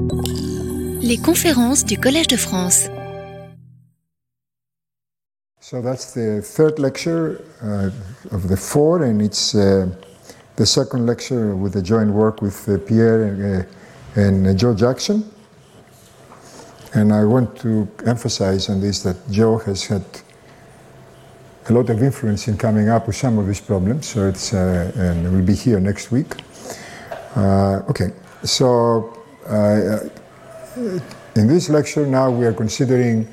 Les conférences du Collège de France. So that's the third lecture of the four, and it's the second lecture with the joint work with Pierre and Joe Jackson. And I want to emphasize on this that Joe has had a lot of influence in coming up with some of these problems, so it's and will be here next week. Okay, so in this lecture now we are considering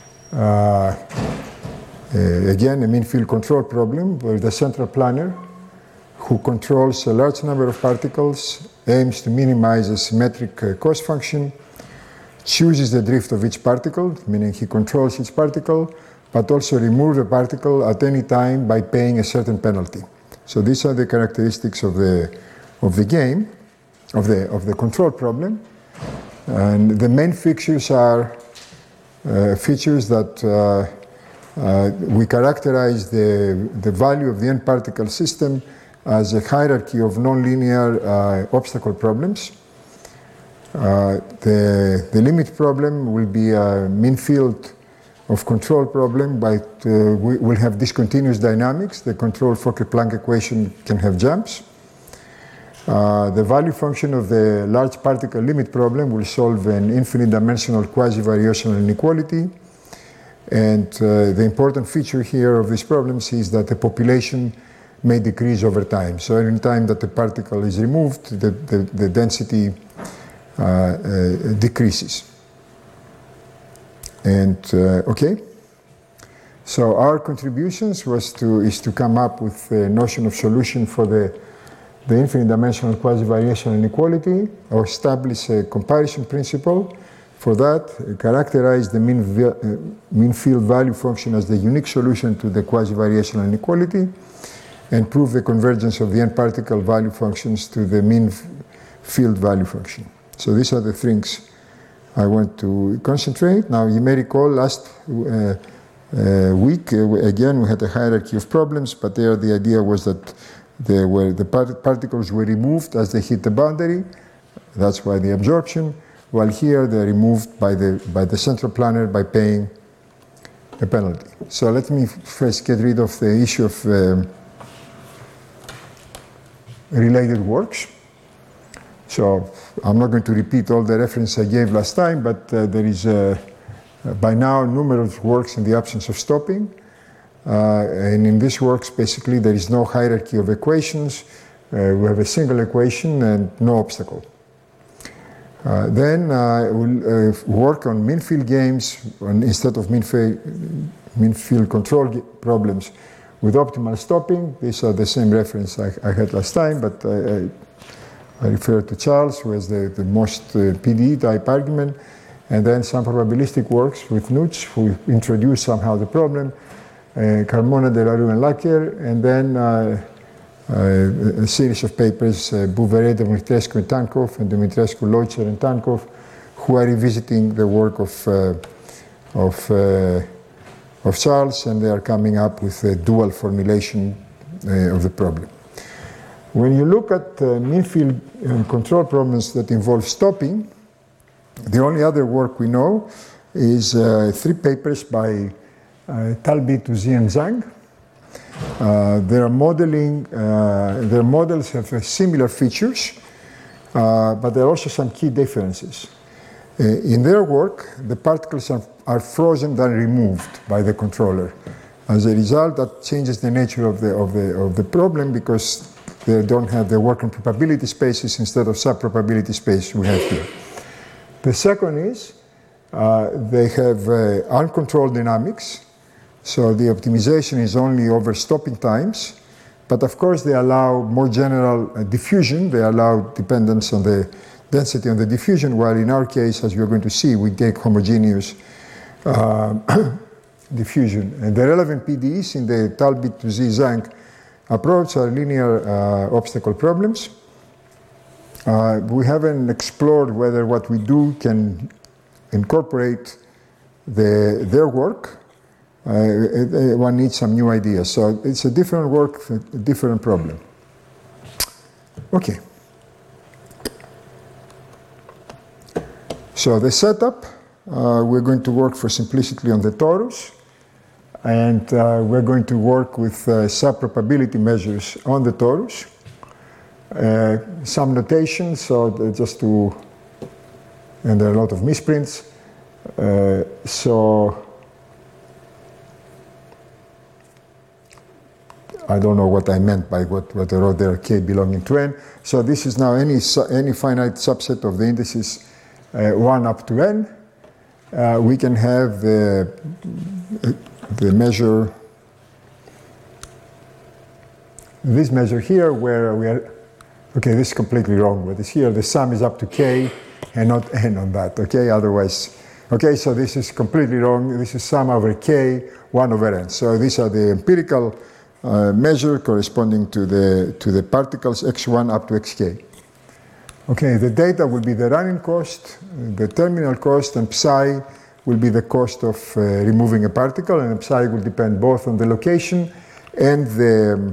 again a mean field control problem where the central planner, who controls a large number of particles, aims to minimize a symmetric cost function, chooses the drift of each particle, meaning he controls each particle, but also remove the particle at any time by paying a certain penalty. So these are the characteristics of the game, of the control problem. And the main features are features that we characterize the value of the n-particle system as a hierarchy of nonlinear obstacle problems. The limit problem will be a mean field of control problem, but we will have discontinuous dynamics. The control Fokker-Planck equation can have jumps. The value function of the large particle limit problem will solve an infinite dimensional quasi-variational inequality. And the important feature here of these problems is that the population may decrease over time. So every time that the particle is removed, the density decreases. And okay, so our contributions is to come up with a notion of solution for the infinite dimensional quasi-variational inequality, or establish a comparison principle. For that, characterize the mean field value function as the unique solution to the quasi-variational inequality, and prove the convergence of the n-particle value functions to the mean field value function. So these are the things I want to concentrate. Now, you may recall last week, again, we had a hierarchy of problems, but there the idea was that the particles were removed as they hit the boundary. That's why the absorption. While here they're removed by the central planner by paying a penalty. So let me first get rid of the issue of related works. So I'm not going to repeat all the references I gave last time, but there is by now numerous works in the absence of stopping. And in these works, basically, there is no hierarchy of equations. We have a single equation and no obstacle. Then we'll work on mean field games instead of mean field control problems with optimal stopping. These are the same reference I had last time, but I refer to Charles, who has the most PDE type argument, and then some probabilistic works with Knuts, who introduce somehow the problem, Carmona, De La Rue, and Lacker, and then a series of papers, Bouveret, Dumitrescu, and Tankov, and Dumitrescu, Leutzer, and Tankov, who are revisiting the work of Charles, and they are coming up with a dual formulation of the problem. When you look at mean field control problems that involve stopping, the only other work we know is 3 papers by Talbi, Touzy, and Zhang. Their models have similar features, but there are also some key differences. In their work, the particles are frozen then removed by the controller. As a result, that changes the nature of the problem, because they don't have the working probability spaces instead of sub-probability space we have here. The second is they have uncontrolled dynamics. So the optimization is only over stopping times, but of course they allow more general diffusion. They allow dependence on the density on the diffusion, while in our case, as we're going to see, we take homogeneous diffusion. And the relevant PDEs in the Talbi, Touzy, Zhang approach are linear obstacle problems. We haven't explored whether what we do can incorporate their work. One needs some new ideas. So it's a different work, a different problem. Okay. So the setup, we're going to work for simplicity on the torus, and we're going to work with subprobability measures on the torus. Some notation, so just to, and there are a lot of misprints. So I don't know what I meant by what I wrote there, k belonging to n. So this is now any finite subset of the indices 1 up to n. We can have the measure, this measure here, where we are, okay, this is completely wrong, but it's here, the sum is up to k and not n on that, okay, otherwise, okay, so this is completely wrong, this is sum over k, 1 over n. So these are the empirical measure corresponding to the particles x1 up to xk. Okay, the data will be the running cost, the terminal cost, and psi will be the cost of removing a particle, and psi will depend both on the location and the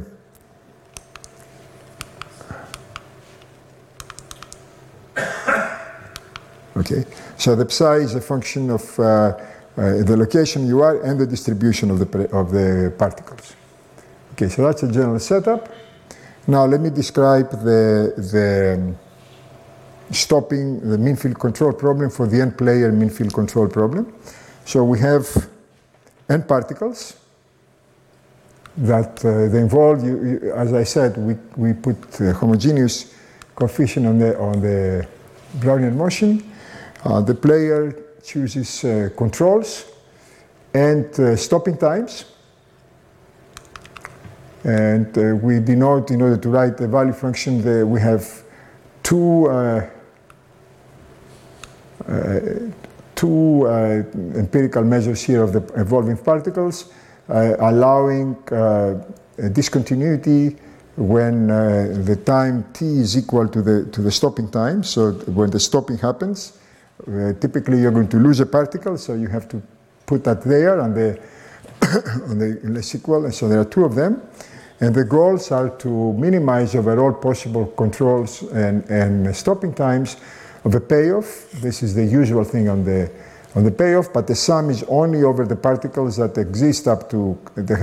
okay, so the psi is a function of the location you are and the distribution of the particles. Okay, so that's a general setup. Now let me describe the stopping the mean field control problem for the n-player mean field control problem. So we have n particles that they involve, as I said, we put homogeneous coefficient on the Brownian motion. The player chooses controls and stopping times. And we denote, in order to write the value function, we have two empirical measures here of the evolving particles, allowing discontinuity when the time t is equal to the stopping time. So when the stopping happens, typically you're going to lose a particle, so you have to put that there on the less equal. And so there are two of them. And the goals are to minimize overall possible controls and stopping times of a payoff. This is the usual thing on the payoff, but the sum is only over the particles that exist up to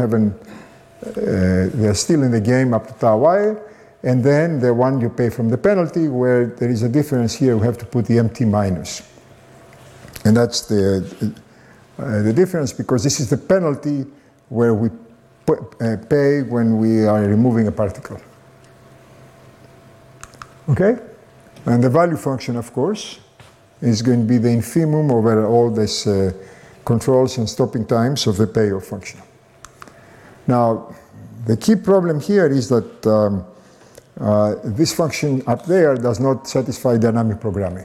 they're still in the game up to tau I, and then the one you pay from the penalty, where there is a difference here, we have to put the mt minus. And that's the difference, because this is the penalty where we pay when we are removing a particle. Okay? And the value function, of course, is going to be the infimum over all these controls and stopping times of the payoff function. Now, the key problem here is that this function up there does not satisfy dynamic programming.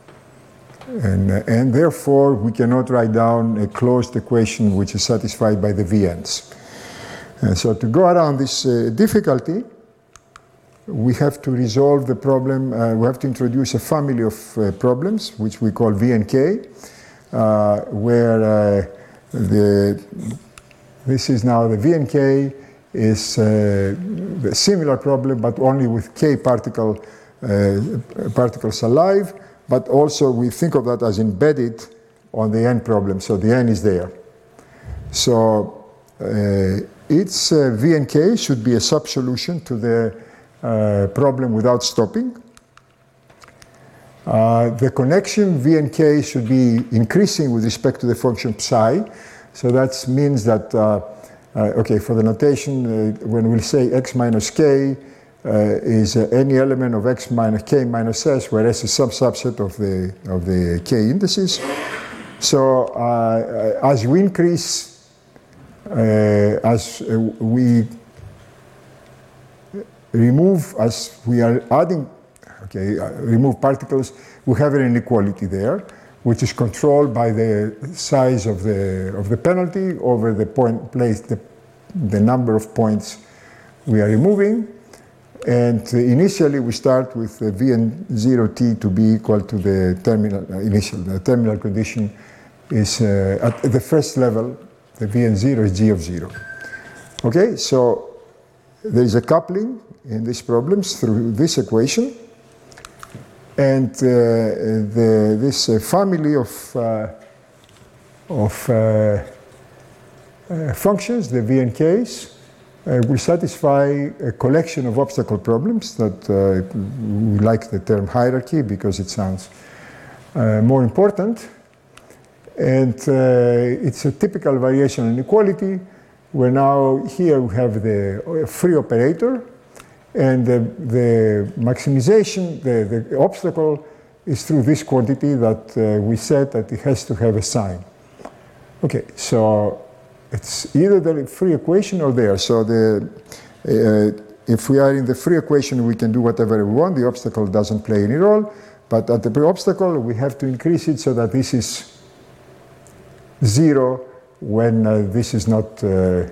And therefore, we cannot write down a closed equation which is satisfied by the VNs. And so to go around this difficulty, we have to resolve the problem. We have to introduce a family of problems, which we call VNK, where this is now the VNK is a similar problem, but only with k particles alive, but also we think of that as embedded on the n problem, so the n is there. So its VNK should be a subsolution to the problem without stopping. The connection VNK should be increasing with respect to the function psi. So that means that, okay, for the notation, when we say x minus k is any element of x minus k minus s, where s is some subset of the k indices. So as we increase, as we remove, as we are adding, okay, remove particles, we have an inequality there, which is controlled by the size of the penalty over the point place, the number of points we are removing. And initially we start with the Vn0t to be equal to the terminal the terminal condition is at the first level, the Vn0 is g of 0. Okay, so there is a coupling in these problems through this equation. And this family of functions, the V and Ks, will satisfy a collection of obstacle problems that we like the term hierarchy because it sounds more important. And it's a typical variational inequality where now here we have the free operator and the maximization, the obstacle is through this quantity that we said that it has to have a sign. Okay, so it's either the free equation or there. So if we are in the free equation, we can do whatever we want. The obstacle doesn't play any role. But at the pre-obstacle, we have to increase it so that this is 0 when this is not 0.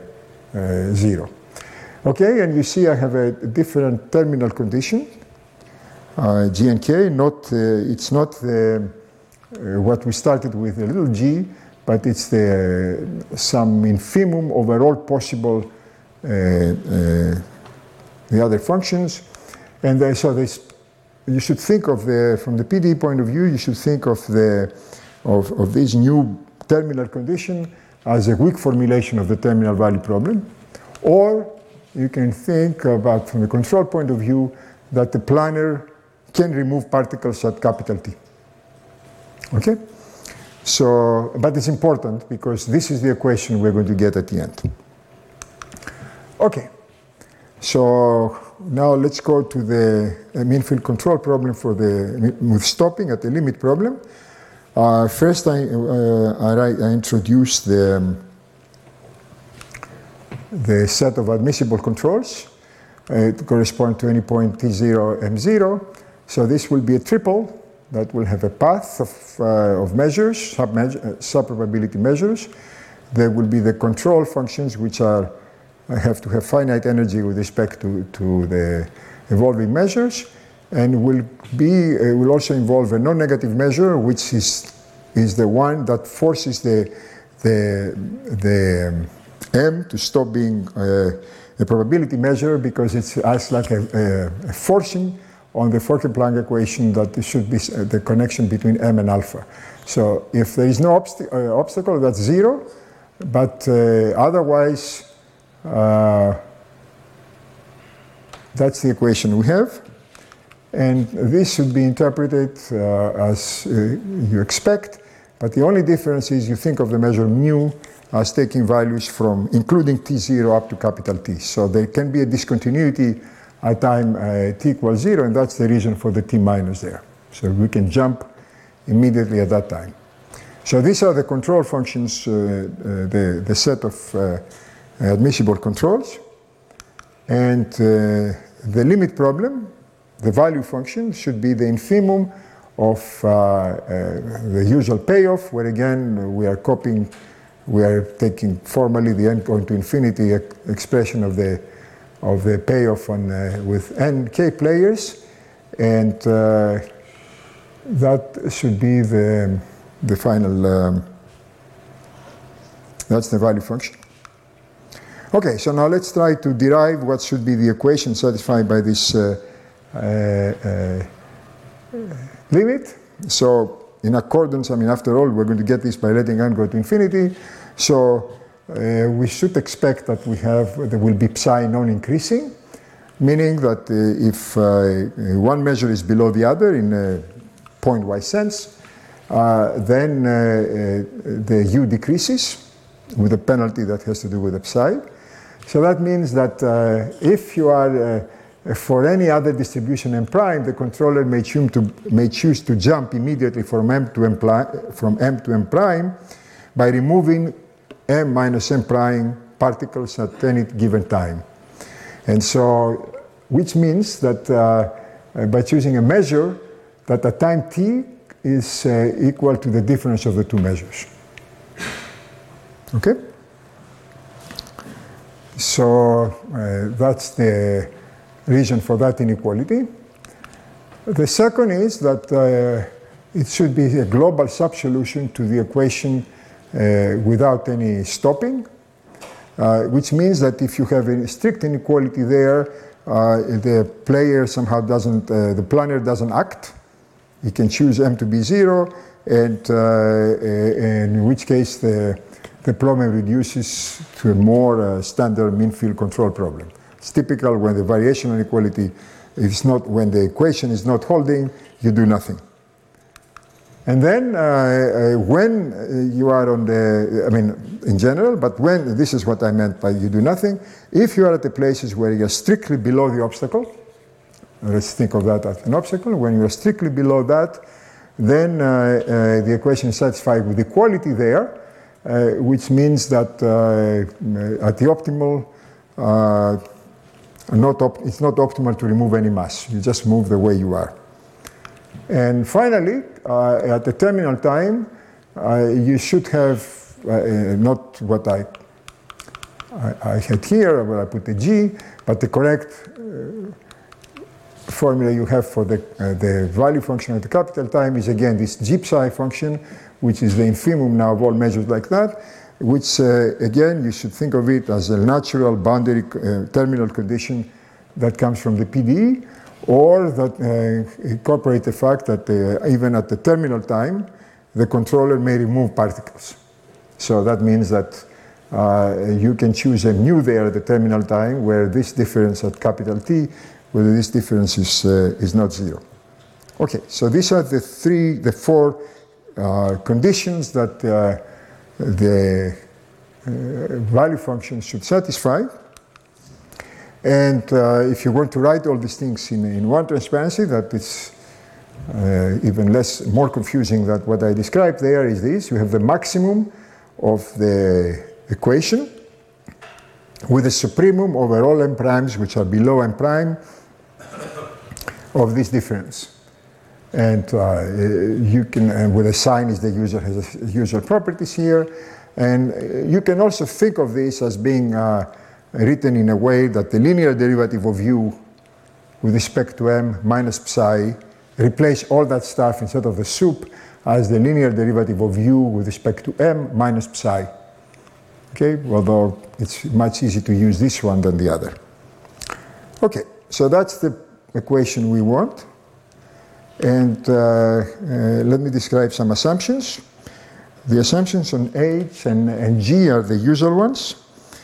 Okay, and you see I have a different terminal condition, G and K. It's not what we started with, a little g, but it's some infimum over all possible the other functions. And so you should think of from the PDE point of view, you should think of this new terminal condition as a weak formulation of the terminal value problem. Or you can think about, from the control point of view, that the planner can remove particles at capital T. Okay? So, but it's important because this is the equation we're going to get at the end. Okay. So now let's go to the mean field control problem with stopping at the limit problem. First, I introduced the set of admissible controls to correspond to any point T0, M0. So this will be a triple that will have a path of measures, sub-probability measures. There will be the control functions, which have to have finite energy with respect to the evolving measures, and will also involve a non-negative measure, which is the one that forces the M to stop being a probability measure, because it's as like a forcing on the Fokker-Planck equation that it should be the connection between M and alpha. So if there is no obstacle, that's 0, but otherwise, that's the equation we have. And this should be interpreted as you expect, but the only difference is you think of the measure mu as taking values from including T0 up to capital T. So there can be a discontinuity at time t equals 0, and that's the reason for the T minus there. So we can jump immediately at that time. So these are the control functions, the set of admissible controls. And the limit problem, the value function, should be the infimum of the usual payoff, where again we are taking formally the n going to infinity expression of the payoff with n k players, and that should be the final. That's the value function. Okay, so now let's try to derive what should be the equation satisfied by this limit. So in accordance, after all, we're going to get this by letting n go to infinity. So we should expect that there will be psi non-increasing, meaning that if one measure is below the other in a pointwise sense, then the u decreases with a penalty that has to do with the psi. So that means that if you are for any other distribution m prime, the controller may choose to jump immediately from m to m prime by removing m minus m prime particles at any given time. And so, which means that by choosing a measure that at time t is equal to the difference of the two measures. Okay? So that's the reason for that inequality. The second is that it should be a global subsolution to the equation without any stopping, which means that if you have a strict inequality there, the player somehow doesn't, the planner doesn't act, you can choose M to be 0, and in which case the problem reduces to a more standard mean field control problem. It's typical when the variational inequality is not, when the equation is not holding, you do nothing. And then when you are on the, I mean, in general, but when, this is what I meant by you do nothing, if you are at the places where you are strictly below the obstacle, let's think of that as an obstacle, when you are strictly below that, then the equation is satisfied with equality there, which means that at the optimal, it's not optimal to remove any mass. You just move the way you are. And finally, at the terminal time, you should have not what I had here, where I put the G, but the correct formula you have for the value function at the capital time is again this G psi function, which is the infimum now of all measures like that, which again you should think of it as a natural boundary terminal condition that comes from the PDE, or that incorporate the fact that even at the terminal time, the controller may remove particles. So that means that you can choose a mu there at the terminal time where this difference at capital T, whether this difference is not 0. Okay, so these are the four conditions that the value function should satisfy. And if you want to write all these things in one transparency, that is even more confusing than what I described there, is this. You have the maximum of the equation with a supremum over all m primes which are below m prime of this difference. And you can, with a sign is the user has usual properties here. And you can also think of this as being written in a way that the linear derivative of u with respect to m minus psi replace all that stuff instead of the soup as the linear derivative of u with respect to m minus psi. Okay, although it's much easier to use this one than the other. Okay, so that's the equation we want. And let me describe some assumptions. The assumptions on H and G are the usual ones.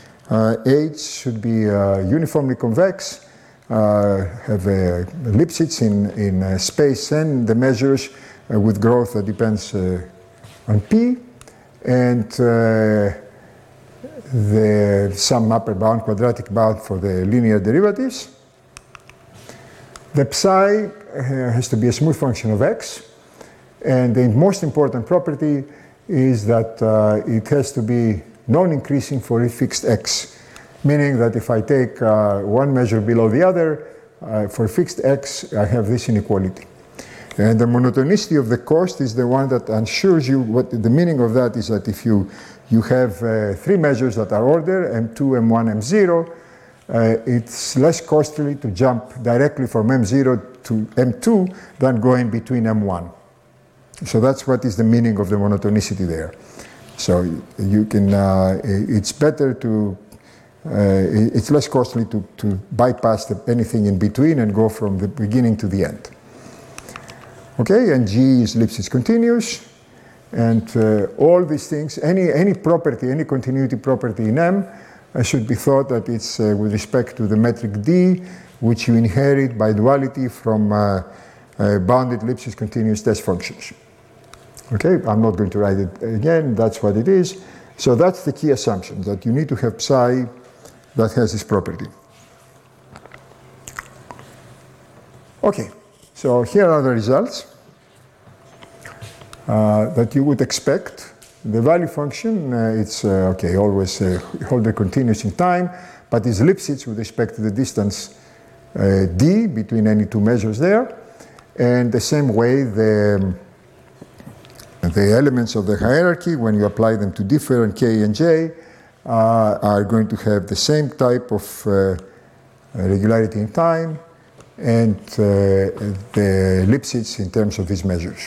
H should be uniformly convex, have Lipschitz in space n, the measures with growth that depends on P, and some upper bound, quadratic bound for the linear derivatives. The psi has to be a smooth function of x, and the most important property is that it has to be non-increasing for a fixed x, meaning that if I take one measure below the other, for fixed x, I have this inequality. And the monotonicity of the cost is the one that ensures you, what the meaning of that is that if you have three measures that are ordered, m2, m1, m0, it's less costly to jump directly from m0 to m2 than going between m1. So that's what is the meaning of the monotonicity there. So you can, it's better to, it's less costly to bypass anything in between and go from the beginning to the end. Okay, and G is Lipschitz continuous, and all these things, any property, any continuity property in M should be thought that it's with respect to the metric D, which you inherit by duality from bounded Lipschitz continuous test functions. Okay, I'm not going to write it again, that's what it is. So that's the key assumption, that you need to have psi that has this property. Okay, so here are the results that you would expect. The value function, it's okay, always hold the continuous in time, but is Lipschitz with respect to the distance d between any two measures there. And the same way, the elements of the hierarchy, when you apply them to different k and j, are going to have the same type of regularity in time and the Lipschitz in terms of these measures.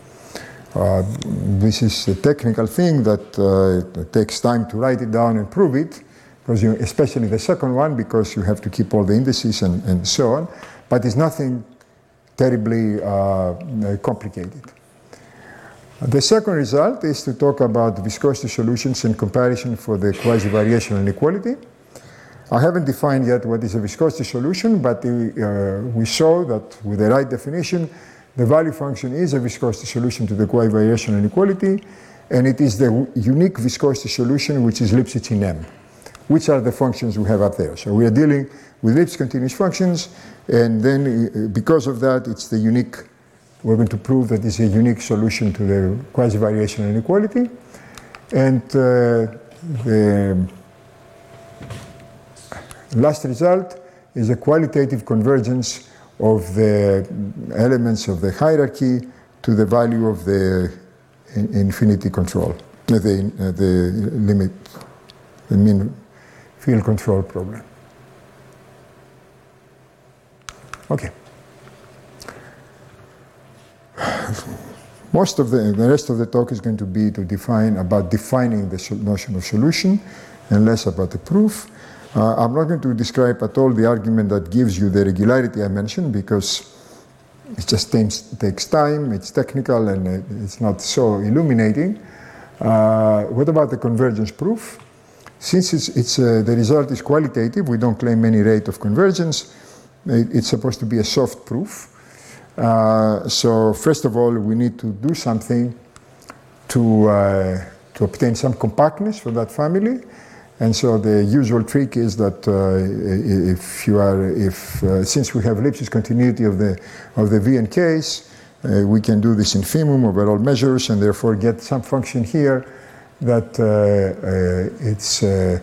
This is a technical thing that takes time to write it down and prove it, because especially the second one, because you have to keep all the indices and so on. But it's nothing terribly complicated. The second result is to talk about viscosity solutions in comparison for the quasi-variational inequality. I haven't defined yet what is a viscosity solution, but we saw that with the right definition, the value function is a viscosity solution to the quasi-variational inequality, and it is the unique viscosity solution which is Lipschitz in M, which are the functions we have up there. So we are dealing with Lipschitz continuous functions, and then because of that, it's the unique, we're going to prove that it's a unique solution to the quasi-variational inequality. And the last result is a qualitative convergence of the elements of the hierarchy to the value of the infinity control, the limit, the mean field control problem. Okay. Most of the rest of the talk is going to be to defining the notion of solution and less about the proof. I'm not going to describe at all the argument that gives you the regularity I mentioned, because it just takes time, it's technical, and it's not so illuminating. What about the convergence proof? Since the result is qualitative, we don't claim any rate of convergence. It's supposed to be a soft proof. So first of all, we need to do something to obtain some compactness for that family. And so the usual trick is that since we have Lipschitz continuity of the V and K's, we can do this infimum over all measures, and therefore get some function here that it's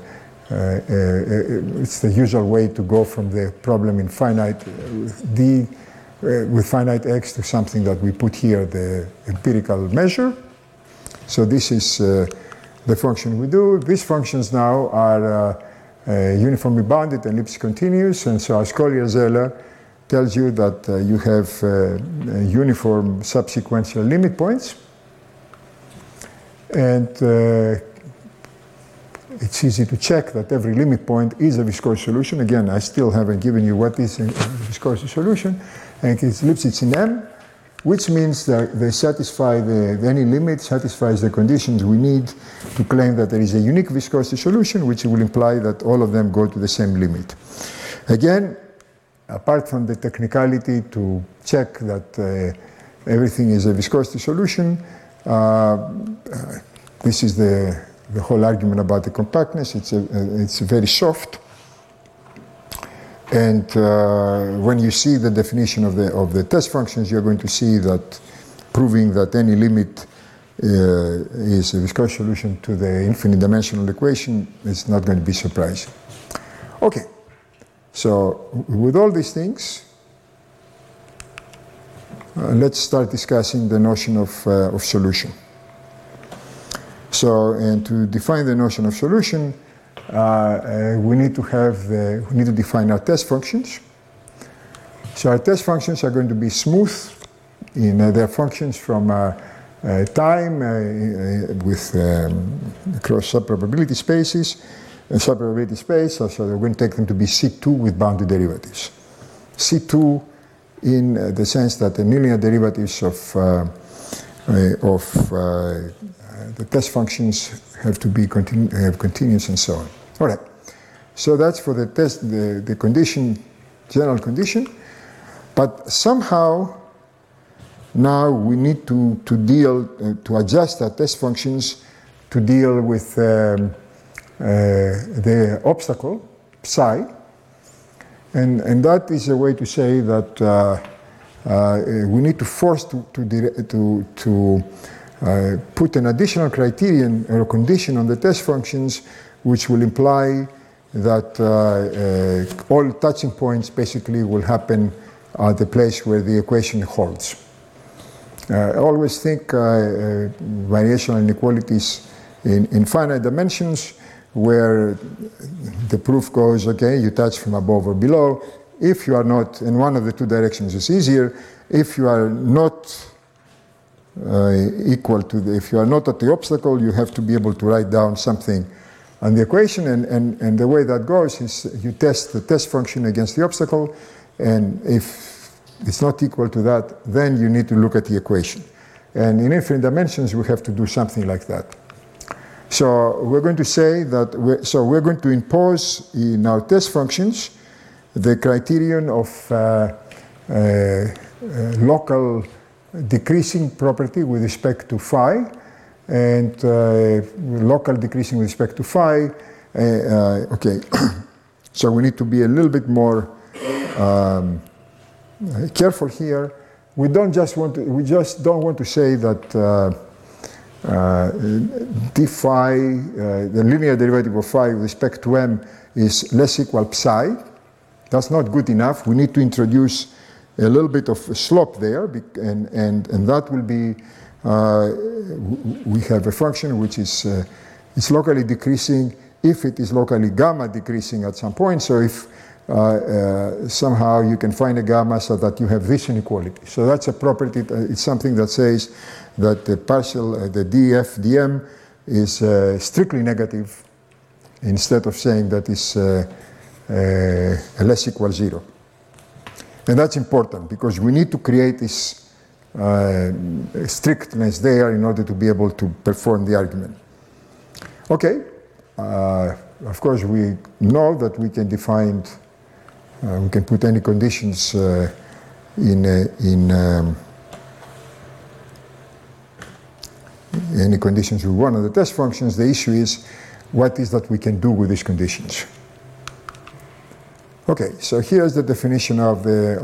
the usual way to go from the problem in finite D with finite X to something that we put here, the empirical measure. So this is the function we do. These functions now are uniformly bounded and Lipschitz continuous, and so Ascoli-Arzelà tells you that you have uniform subsequential limit points, and it's easy to check that every limit point is a viscosity solution. Again, I still haven't given you what is a viscosity solution, and it's Lipschitz in M, which means that they satisfy any limit satisfies the conditions we need to claim that there is a unique viscosity solution, which will imply that all of them go to the same limit. Again, apart from the technicality to check that everything is a viscosity solution, this is the whole argument about the compactness. It's very soft. And when you see the definition of the test functions, you're going to see that proving that any limit is a viscosity solution to the infinite dimensional equation is not going to be surprising. Okay, so with all these things, let's start discussing the notion of solution. So, and to define the notion of solution, we need to define our test functions. So our test functions are going to be smooth in their functions from time with across subprobability spaces, subprobability space. So we're going to take them to be C2 with bounded derivatives. C2 in the sense that the linear derivatives of the test functions have to be have continuous and so on. All right. So that's for the test, the condition, general condition. But somehow now we need to adjust our test functions to deal with the obstacle, psi. And that is a way to say that we need to force to put an additional criterion or condition on the test functions, which will imply that all touching points basically will happen at the place where the equation holds. I always think variational inequalities in finite dimensions, where the proof goes, okay, you touch from above or below. If you are not, in one of the two directions is easier. If you are not if you are not at the obstacle, you have to be able to write down something on the equation, and the way that goes is you test the test function against the obstacle, and if it's not equal to that, then you need to look at the equation. And in infinite dimensions, we have to do something like that. So we're going to say that, we're going to impose in our test functions the criterion of local decreasing property with respect to phi, and local decreasing with respect to phi. Okay, so we need to be a little bit more careful here. We just don't want to say that d phi, the linear derivative of phi with respect to m, is less equal psi. That's not good enough. We need to introduce a little bit of a slope there, and that will be, we have a function which is locally decreasing if it is locally gamma decreasing at some point. So if somehow you can find a gamma so that you have this inequality. So that's a property, it's something that says that the partial, the df dm is strictly negative instead of saying that it's less equal 0. And that's important because we need to create this strictness there in order to be able to perform the argument. Okay, of course we know that we can define, we can put any conditions any conditions we want on the test functions. The issue is what is that we can do with these conditions. Okay, so here's the definition of the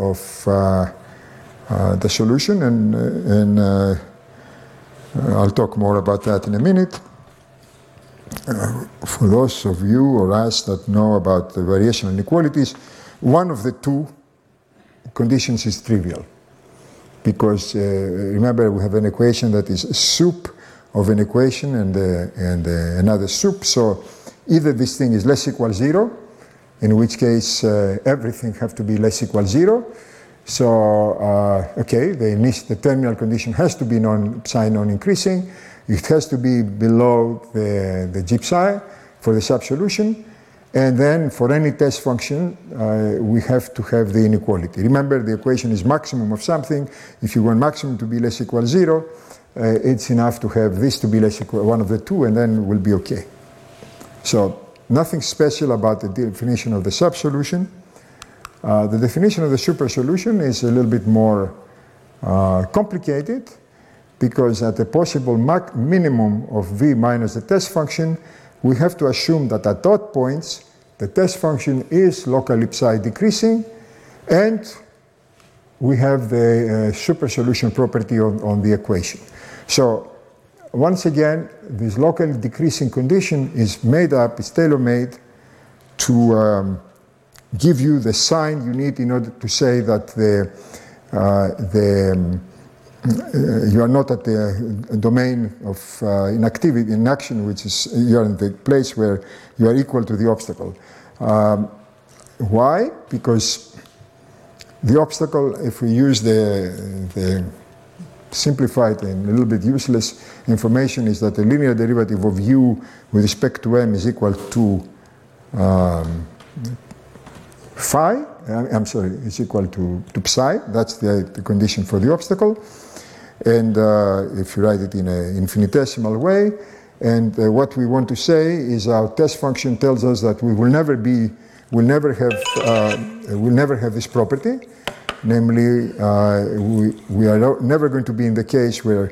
solution, and I'll talk more about that in a minute. For those of you or us that know about the variational inequalities, one of the two conditions is trivial, because remember we have an equation that is a soup of an equation and another soup. So either this thing is less equal 0, in which case everything have to be less equal 0. So, okay, the terminal condition has to be psi non-increasing. It has to be below the g psi for the sub-solution. And then for any test function, we have to have the inequality. Remember, the equation is maximum of something. If you want maximum to be less equal 0, it's enough to have this to be less equal one of the two, and then we'll be okay. So nothing special about the definition of the sub-solution. The definition of the super solution is a little bit more complicated, because at the possible minimum of v minus the test function, we have to assume that at dot points, the test function is locally psi decreasing, and we have the super solution property on the equation. So once again, this locally decreasing condition is made up, it's tailor-made to give you the sign you need in order to say that you are not at the domain of inaction, which is you are in the place where you are equal to the obstacle. Why? Because the obstacle, if we use the simplified and a little bit useless information, is that the linear derivative of u with respect to m is equal to phi. I'm sorry, it's equal to psi. That's the condition for the obstacle. And if you write it in an infinitesimal way, and what we want to say is our test function tells us that we will never have this property. Namely, we are never going to be in the case where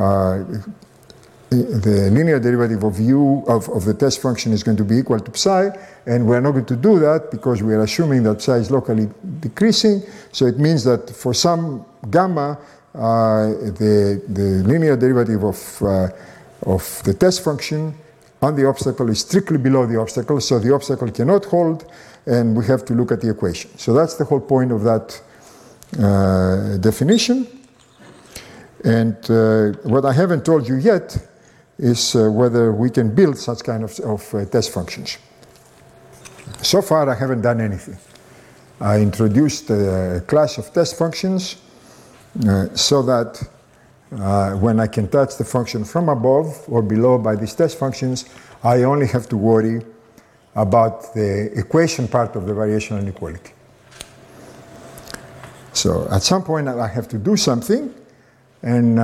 the linear derivative of u of the test function is going to be equal to psi, and we're not going to do that because we are assuming that psi is locally decreasing. So it means that for some gamma, the linear derivative of the test function on the obstacle is strictly below the obstacle, so the obstacle cannot hold, and we have to look at the equation. So that's the whole point of that definition. And what I haven't told you yet is whether we can build such kind of test functions. So far I haven't done anything. I introduced a class of test functions so that when I can touch the function from above or below by these test functions, I only have to worry about the equation part of the variational inequality. So at some point I have to do something, and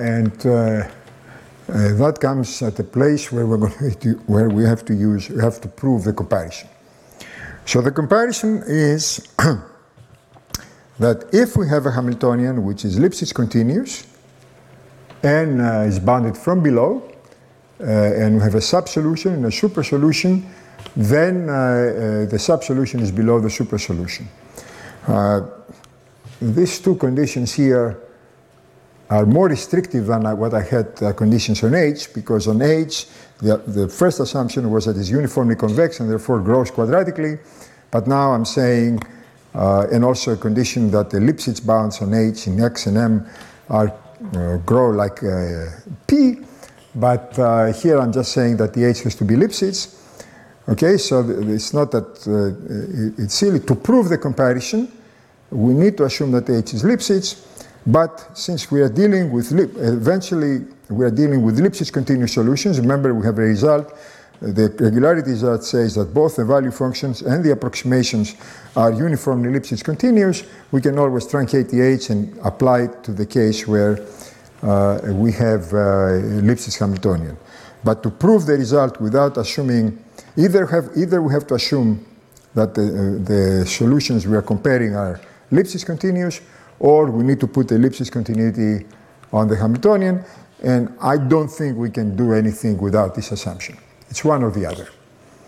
that comes at a place where we have to prove the comparison. So the comparison is that if we have a Hamiltonian which is Lipschitz continuous and is bounded from below, and we have a subsolution and a supersolution, then the subsolution is below the supersolution. These two conditions here are more restrictive than what I had conditions on H, because on H, the first assumption was that it's uniformly convex and therefore grows quadratically. But now I'm saying, and also a condition that the Lipschitz bounds on H in X and M grow like P. But here I'm just saying that the H has to be Lipschitz. Okay, so it's not that it's silly. To prove the comparison, we need to assume that H is Lipschitz. But since we are dealing with, eventually we are dealing with Lipschitz continuous solutions, remember we have a result, the regularity result says that both the value functions and the approximations are uniformly Lipschitz continuous, we can always truncate the H and apply it to the case where we have Lipschitz Hamiltonian. But to prove the result without assuming, either we have to assume that the solutions we are comparing are Lipschitz continuous, or we need to put the Lipschitz continuity on the Hamiltonian, and I don't think we can do anything without this assumption. It's one or the other.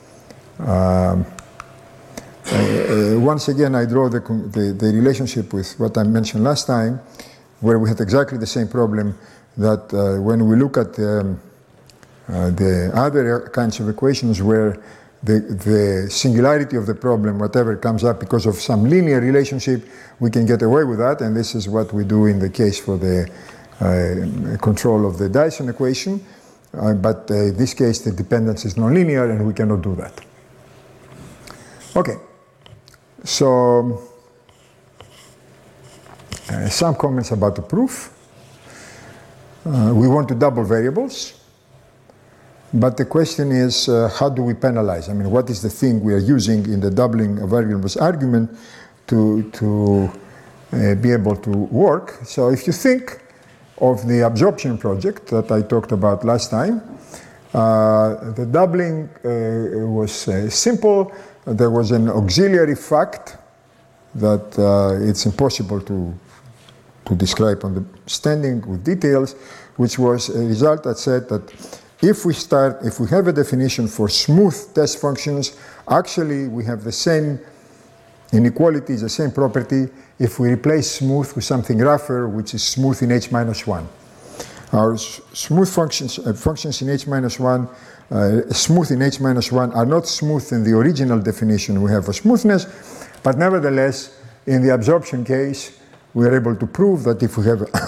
Once again, I draw the relationship with what I mentioned last time, where we had exactly the same problem, that when we look at the other kinds of equations where the singularity of the problem, whatever comes up because of some linear relationship, we can get away with that, and this is what we do in the case for the control of the Dyson equation. But in this case, the dependence is nonlinear, and we cannot do that. Okay, so some comments about the proof. We want to double variables. But the question is, how do we penalize? I mean, what is the thing we are using in the doubling of variables argument to be able to work? So if you think of the absorption project that I talked about last time, the doubling was simple. There was an auxiliary fact that it's impossible to describe on the standing with details, which was a result that said that if we have a definition for smooth test functions, actually we have the same inequality, the same property, if we replace smooth with something rougher, which is smooth in H minus 1. Our smooth functions in H minus 1, smooth in H minus 1 are not smooth in the original definition we have for smoothness, but nevertheless, in the absorption case, we are able to prove that if we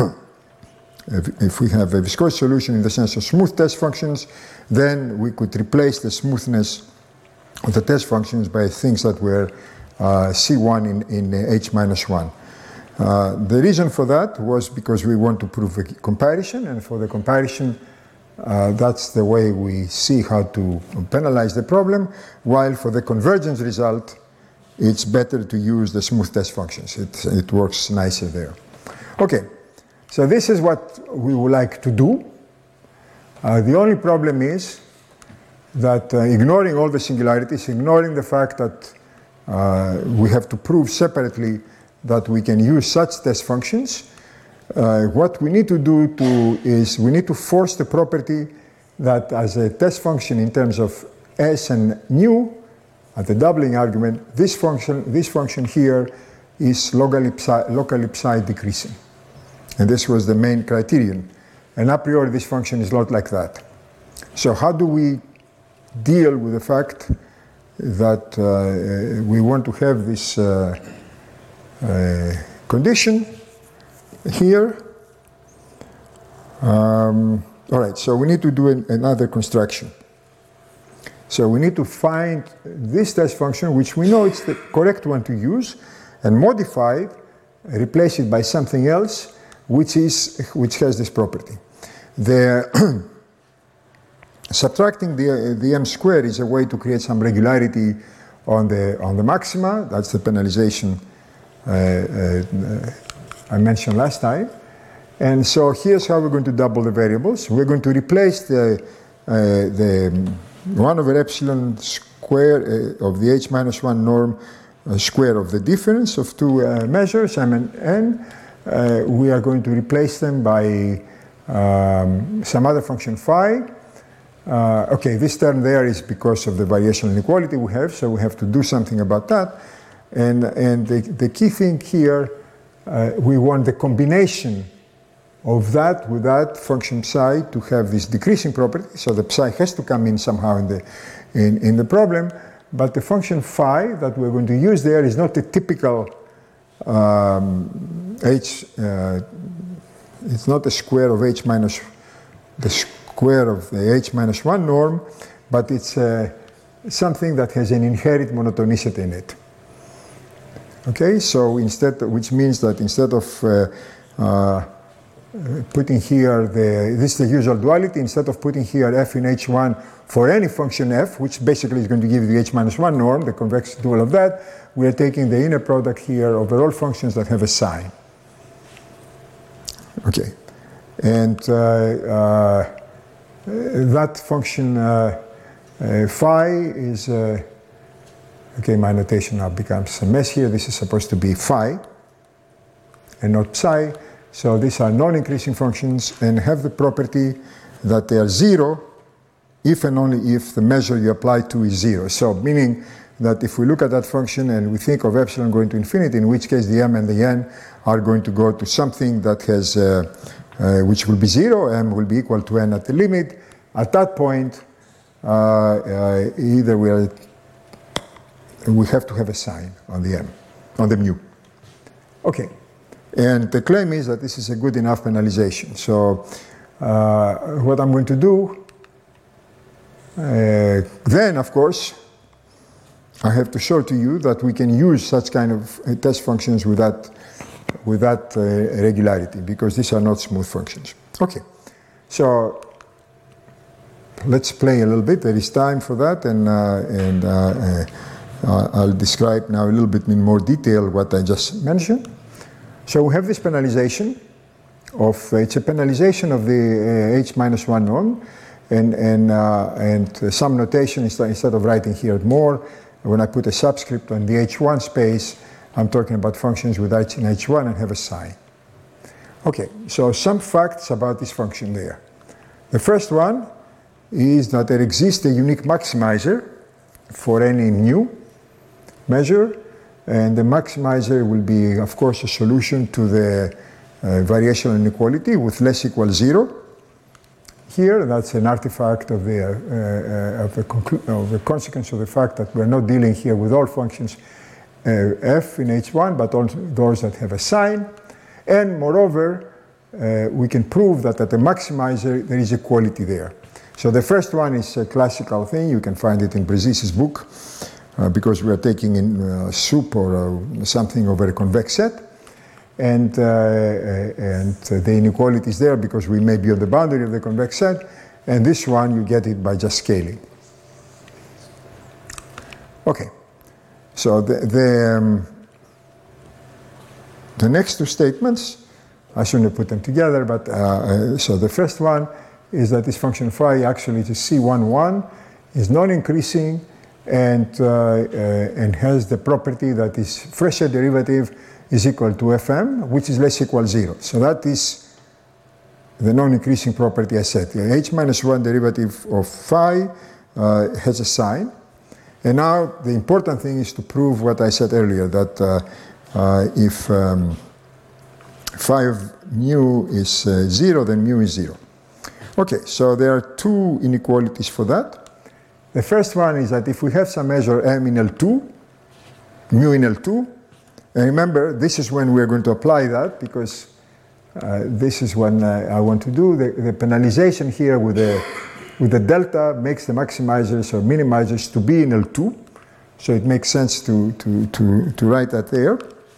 have a viscosity solution in the sense of smooth test functions, then we could replace the smoothness of the test functions by things that were C1 in H minus 1. The reason for that was because we want to prove a comparison, and for the comparison, that's the way we see how to penalize the problem, while for the convergence result, it's better to use the smooth test functions. It works nicer there. Okay. So this is what we would like to do. The only problem is that ignoring all the singularities, ignoring the fact that we have to prove separately that we can use such test functions, what we need to do is we need to force the property that as a test function in terms of S and nu, at the doubling argument, this function here is locally psi decreasing. And this was the main criterion. And a priori, this function is not like that. So how do we deal with the fact that we want to have this condition here? All right, so we need to do another construction. So we need to find this test function, which we know it's the correct one to use, and modify it, replace it by something else, which has this property. Subtracting the m squared is a way to create some regularity on the maxima. That's the penalization I mentioned last time. And so here's how we're going to double the variables. We're going to replace the 1 over epsilon square of the h minus 1 norm square of the difference of two measures, m and n. We are going to replace them by some other function phi. Okay, this term there is because of the variational inequality we have, so we have to do something about that. And the key thing here, we want the combination of that with that function psi to have this decreasing property. So the psi has to come in somehow in the problem. But the function phi that we're going to use there is not a typical it's not the square of h minus the square of the h minus 1 norm, but it's something that has an inherent monotonicity in it. Okay, so which means that instead of putting here this is the usual duality, instead of putting here f in h1 for any function f, which basically is going to give the h minus 1 norm, the convex dual of that, we are taking the inner product here over all functions that have a sign. Okay, and that function phi is, okay, my notation now becomes a mess here. This is supposed to be phi and not psi. So these are non-increasing functions and have the property that they are 0 if and only if the measure you apply to is 0. So meaning that if we look at that function and we think of epsilon going to infinity, in which case the m and the n are going to go to something that has, which will be 0, m will be equal to n at the limit. At that point, either we have to have a sign on the m, on the mu. Okay. And the claim is that this is a good enough penalization. So what I'm going to do, then of course, I have to show to you that we can use such kind of test functions with that regularity, because these are not smooth functions. Okay, so let's play a little bit. There is time for that, and I'll describe now a little bit in more detail what I just mentioned. So we have this penalization of, it's a penalization of the h minus 1 norm, and some notation instead of writing here more, when I put a subscript on the h1 space, I'm talking about functions with h in h1 and have a sign. Okay, so some facts about this function there. The first one is that there exists a unique maximizer for any mu measure, and the maximizer will be, of course, a solution to the variational inequality with less equal 0. Here, that's an artifact of the consequence of the fact that we're not dealing here with all functions f in h1, but also those that have a sign. And moreover, we can prove that at the maximizer there is equality there. So the first one is a classical thing. You can find it in Brezis's book, because we are taking in soup or something over a convex set. And the inequality is there because we may be on the boundary of the convex set. And this one, you get it by just scaling. Okay. So the next two statements, I shouldn't have put them together, but so the first one is that this function phi actually is C11, is non-increasing, and has the property that is Fresher derivative is equal to Fm, which is less equal 0. So that is the non-increasing property I said. The h minus 1 derivative of phi has a sign. And now the important thing is to prove what I said earlier, that if phi of mu is 0, then mu is 0. Okay, so there are two inequalities for that. The first one is that if we have some measure m in L2, mu in L2, and remember, this is when we're going to apply that, because this is when I want to do the penalization here with the delta makes the maximizers or minimizers to be in L2. So it makes sense to write that there.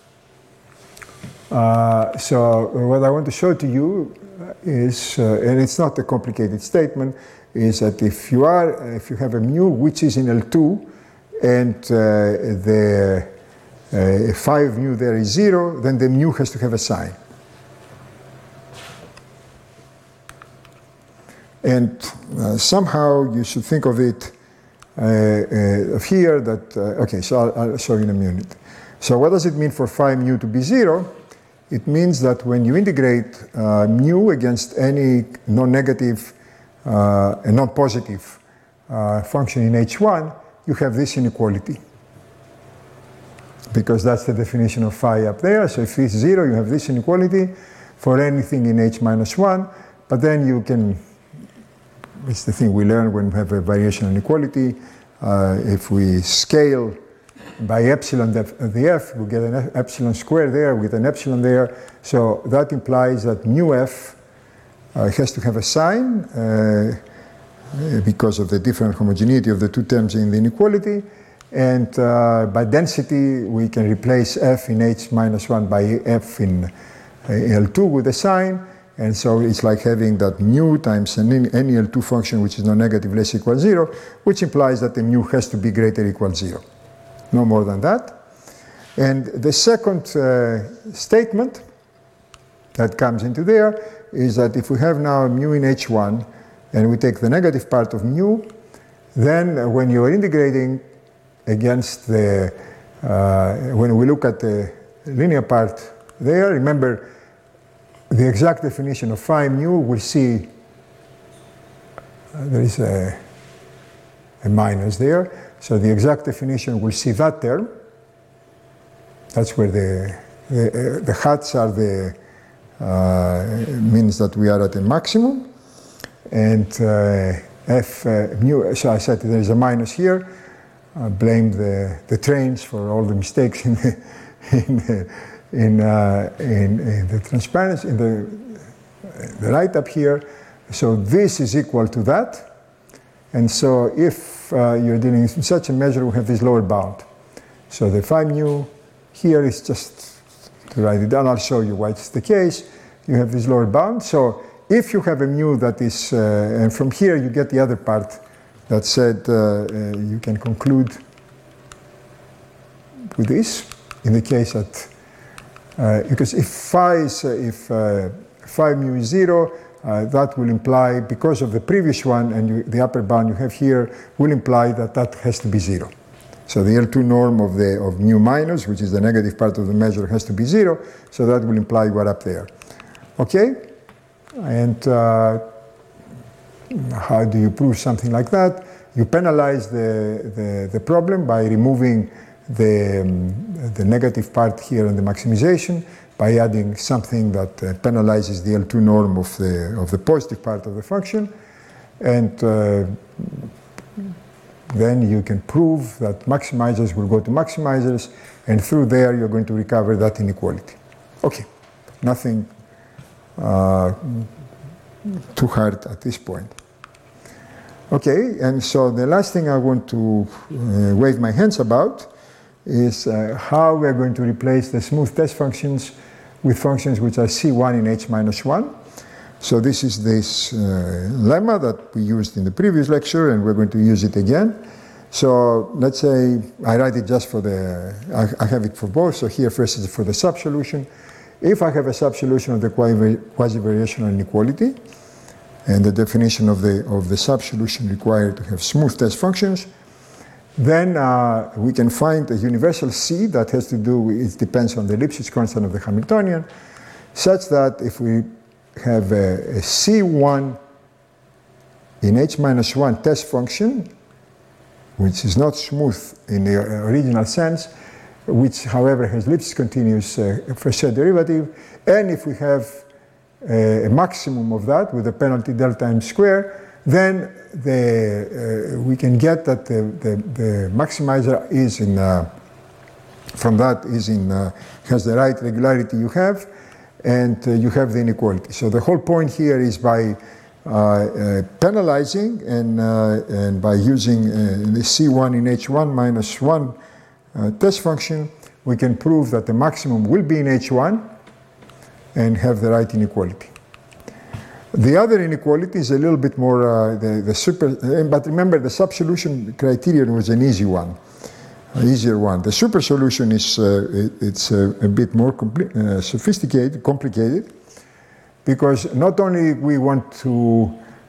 So what I want to show to you is, and it's not a complicated statement, is that if you have a mu which is in L2 and if 5 mu there is 0, then the mu has to have a sign. And somehow you should think of it here that, okay, so I'll show you in a minute. So what does it mean for phi mu to be 0? It means that when you integrate mu against any non-negative and non-positive function in H1, you have this inequality. Because that's the definition of phi up there. So if it's 0, you have this inequality for anything in H minus 1. But then you can, it's the thing we learn when we have a variational inequality. If we scale by epsilon the f, we get an epsilon squared there, with an epsilon there. So that implies that mu f has to have a sign because of the different homogeneity of the two terms in the inequality. And by density, we can replace f in H minus 1 by f in L2 with a sign. And so it's like having that mu times any L2 function which is non-negative less equal 0, which implies that the mu has to be greater or equal 0. No more than that. And the second statement that comes into there is that if we have now mu in H1 and we take the negative part of mu, then when you are integrating against the, when we look at the linear part there, remember the exact definition of phi mu, we'll see there is a minus there. So the exact definition, we'll see that term. That's where the hats are the, means that we are at a maximum. And f mu, so I said there is a minus here. I blame the trains for all the mistakes in the transparency, in the write-up here. So this is equal to that. And so if you're dealing with such a measure, we have this lower bound. So the phi mu here is just to write it down. I'll show you why it's the case. You have this lower bound. So if you have a mu that is, and from here you get the other part that said you can conclude with this in the case that because if phi mu is 0, that will imply, because of the previous one and the upper bound you have here, will imply that that has to be 0. So the L2 norm of mu minus, which is the negative part of the measure, has to be 0. So that will imply we're up there. Okay? And how do you prove something like that? You penalize the problem by removing the negative part here in the maximization, by adding something that penalizes the L2 norm of the positive part of the function. And then you can prove that maximizers will go to maximizers, and through there you're going to recover that inequality. Okay, nothing too hard at this point. Okay, and so the last thing I want to wave my hands about is how we're going to replace the smooth test functions with functions which are C1 in H minus 1. So this is this lemma that we used in the previous lecture, and we're going to use it again. So let's say I write it just for the, I have it for both. So here first is for the subsolution. If I have a subsolution of the quasi-variational inequality, and the definition of the subsolution required to have smooth test functions, then we can find a universal C that has to do with, it depends on the Lipschitz constant of the Hamiltonian, such that if we have a C1 in H minus 1 test function, which is not smooth in the original sense, which however has Lipschitz continuous first set derivative, and if we have a maximum of that with the penalty delta m square, then we can get that the maximizer is in, from that is in, has the right regularity you have, and you have the inequality. So the whole point here is by penalizing and by using the C1 in H1 minus 1 test function, we can prove that the maximum will be in H1 and have the right inequality. The other inequality is a little bit more but remember the subsolution criterion was an easy one. easier one. The super solution is it's a bit more sophisticated, complicated, because not only we want to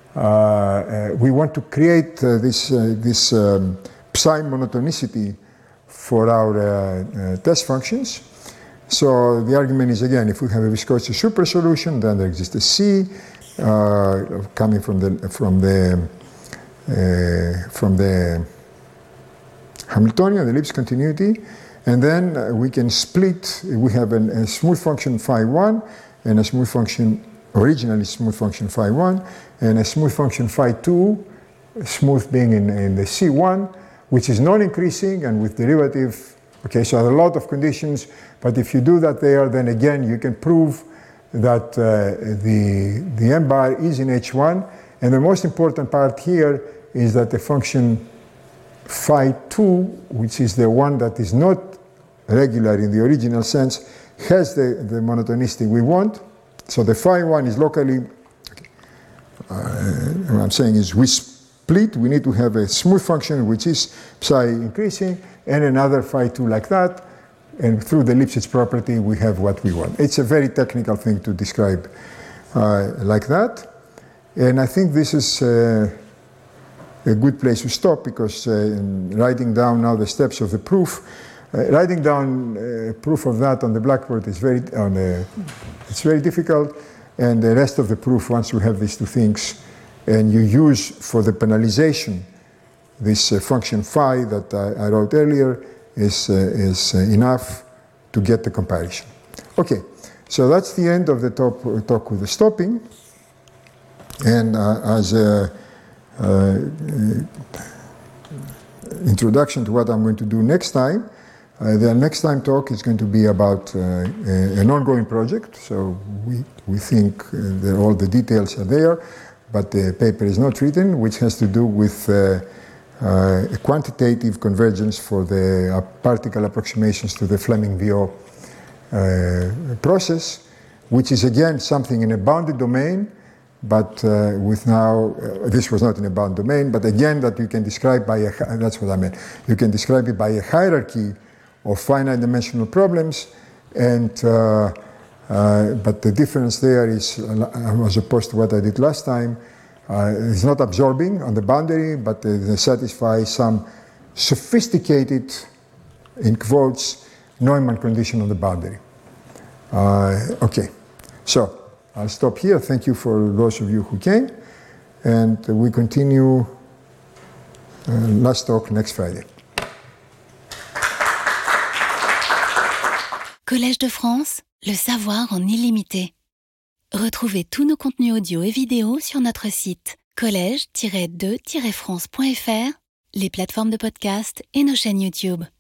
create this psi monotonicity for our test functions. So the argument is, again, if we have a viscosity super solution, then there exists a C coming from the Hamiltonian, the ellipse continuity, and then we can split. We have a smooth function phi1 and a smooth function, originally smooth function phi1, and a smooth function phi2, smooth being in the C1, which is non-increasing and with derivative. Okay, so there are a lot of conditions, but if you do that there, then again you can prove that the M bar is in H1, and the most important part here is that the function phi2, which is the one that is not regular in the original sense, has the monotonicity we want. So the phi1 is locally, what I'm saying is we split, we need to have a smooth function which is psi increasing, and another phi2 like that, and through the Lipschitz property we have what we want. It's a very technical thing to describe like that, and I think this is a good place to stop, because writing down now the steps of the proof, writing down proof of that on the blackboard is it's very difficult, and the rest of the proof, once you have these two things, and you use for the penalization this function phi that I wrote earlier, is enough to get the comparison. Okay, so that's the end of the talk with the stopping, and as a introduction to what I'm going to do next time. The next time talk is going to be about an ongoing project. So we think that all the details are there, but the paper is not written, which has to do with a quantitative convergence for the particle approximations to the Fleming-Viau process, which is again something in a bounded domain, but with now, this was not in a bound domain, but again that you can describe by that's what I meant. You can describe it by a hierarchy of finite dimensional problems, and but the difference there is, as opposed to what I did last time, it's not absorbing on the boundary, but they satisfy some sophisticated, in quotes, Neumann condition on the boundary. Okay, so I'll stop here. Thank you for those of you who came, and we continue last talk next Friday. Collège de France, le savoir en illimité. Retrouvez tous nos contenus audio et vidéo sur notre site collège-2-france.fr, les plateformes de podcast et nos chaînes YouTube.